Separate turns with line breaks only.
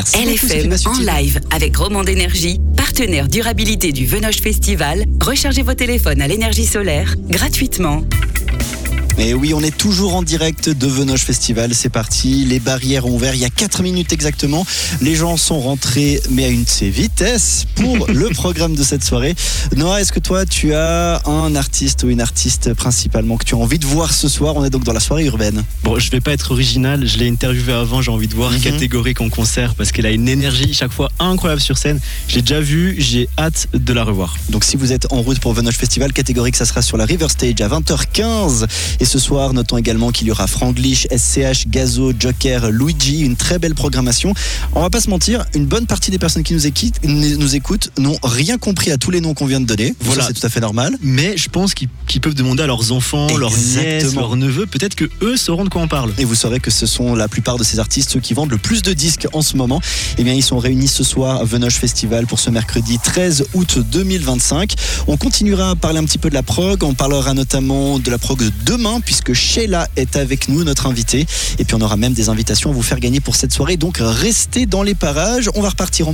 Merci beaucoup,
LFM
Sophie
en
Bassutine.
live avec Romand d'Énergie, partenaire durabilité du Venoge Festival. Rechargez vos téléphones à l'énergie solaire gratuitement.
Et oui, on est toujours en direct de Venoge Festival, c'est parti, les barrières ont ouvert il y a 4 minutes exactement, les gens sont rentrés mais à une de ces vitesses pour le programme de cette soirée. Noah, est-ce que toi tu as un artiste ou une artiste principalement que tu as envie de voir ce soir? On est donc dans la soirée urbaine.
Bon, je vais pas être original, je l'ai interviewé avant, j'ai envie de voir Catégorique en concert parce qu'elle a une énergie chaque fois incroyable sur scène. J'ai déjà vu, j'ai hâte de la revoir.
Donc si vous êtes en route pour Venoge Festival, Catégorique, ça sera sur la River Stage à 20h15. Et ce soir, notons également qu'il y aura Franglish, SCH, Gazo, Joker, Luigi, une très belle programmation. On va pas se mentir, une bonne partie des personnes qui nous écoutent n'ont rien compris à tous les noms qu'on vient de donner.
Voilà.
Ça, c'est tout à fait normal.
Mais je pense qu'ils peuvent demander à leurs enfants, leurs nièces,
Exactement.
leurs neveux, peut-être que eux sauront de quoi on parle.
Et vous saurez que ce sont la plupart de ces artistes ceux qui vendent le plus de disques en ce moment. Eh bien, ils sont réunis ce soir à Venoge Festival pour ce mercredi 13 août 2025. On continuera à parler un petit peu de la prog. On parlera notamment de la prog de demain puisque Sheila est avec nous, notre invitée. Et puis, on aura même des invitations à vous faire gagner pour cette soirée. Donc, restez dans les parages. On va repartir en